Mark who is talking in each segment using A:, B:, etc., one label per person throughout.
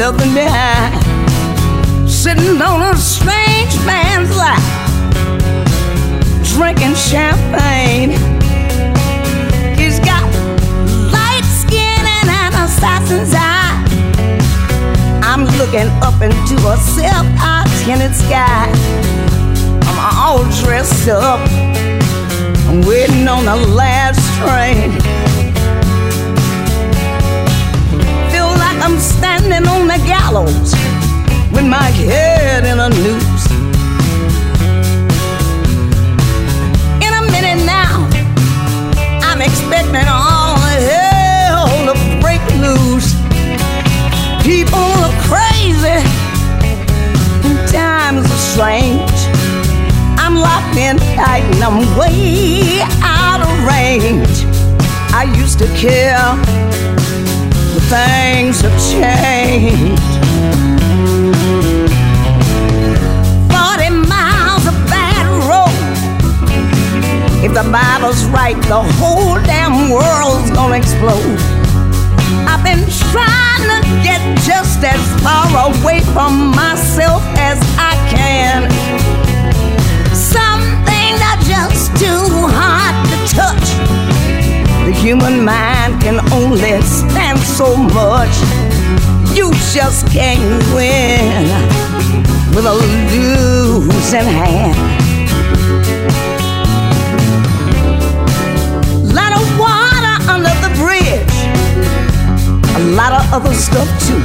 A: nothing behind. Sitting on a strange man's lap, drinking champagne. He's got light skin and an assassin's eye. I'm looking up into a silk-tinted sky. I'm all dressed up, I'm waiting on the last train. Feel like I'm standing on the gallows with my head in a noose. In a minute now, I'm expecting all hell to break loose. People are crazy, and times are strange. I'm locked in tight and I'm way out of range. I used to care, but things have changed. 40 miles of bad road. If the Bible's right, the whole damn world's gonna explode. I've been trying to get just as far away from myself as I can. Some things are just too hard to touch. The human mind can only stand so much. You just can't win with a losing hand. Lot of water under the bridge, a lot of other stuff too.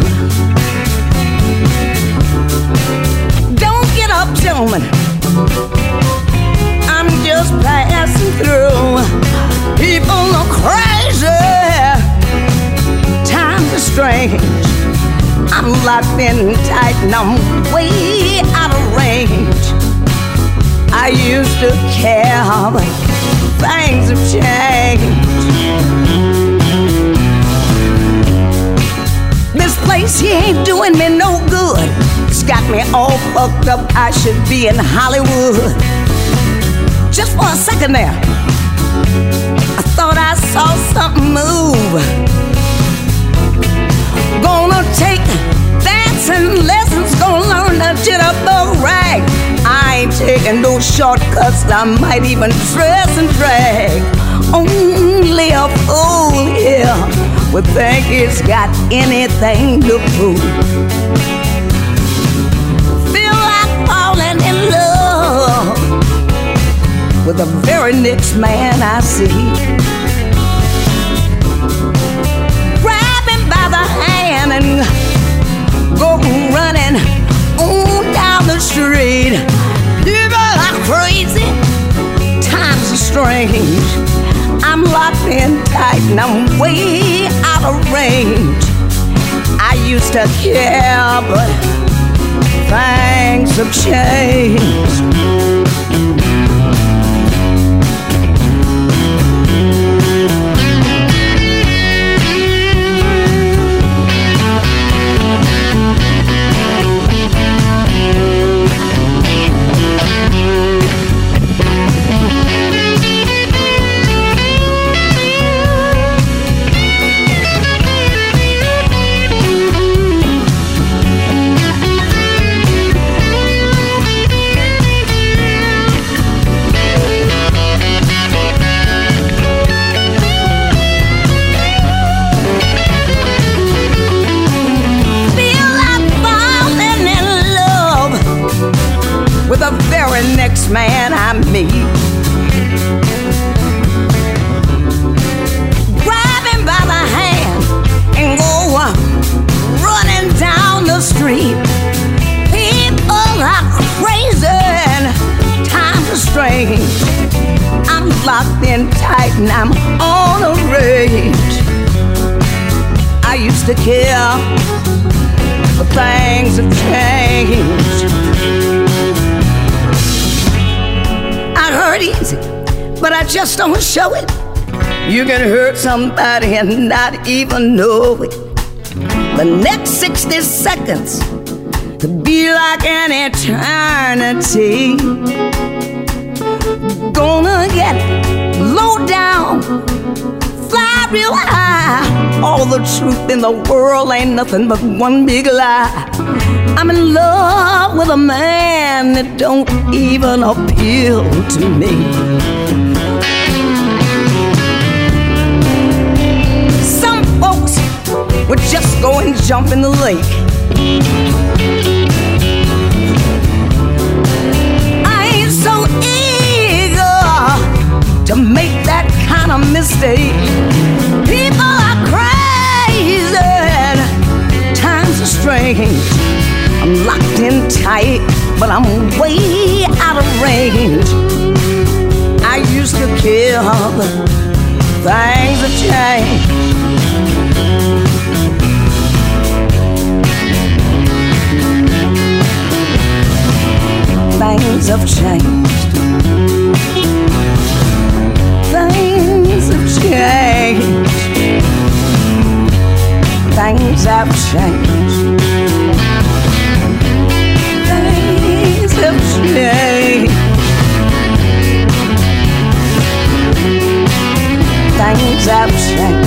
A: Don't get up, gentlemen, I'm just passing through. People are crazy, times are strange. I'm locked in tight and I'm way out of range. I used to care, but things have changed. This place here ain't doing me no good. It's got me all fucked up. I should be in Hollywood. Just for a second there, I thought I saw something move. Gonna take dancing lessons, gonna learn the jitterbug rag. I ain't taking no shortcuts, I might even dress and drag. Only a fool here would think it's got anything to prove. Feel like falling in love with the very next man I see. Grab him by the hand and go running on down the street. People are crazy, times are strange. I'm locked in tight and I'm way out of range. I used to care, but things have changed. Next man I meet, grab him by the hand and go running down the street. People are crazy and times are strange. I'm locked in tight and I'm on a rage. I used to care, but things have changed. I hurt easy, but I just don't show it. You can hurt somebody and not even know it. The next 60 seconds could be like an eternity. Gonna get low down, fly I realize all the truth in the world ain't nothing but one big lie. I'm in love with a man that don't even appeal to me. Some folks would just go and jump in the lake. I ain't so eager to make that kind of mistake. People are crazy, times are strange. I'm locked in tight, but I'm way out of range. I used to kill, but things have changed. Things have changed. Things have changed. Things have changed. Things have changed. Things have changed.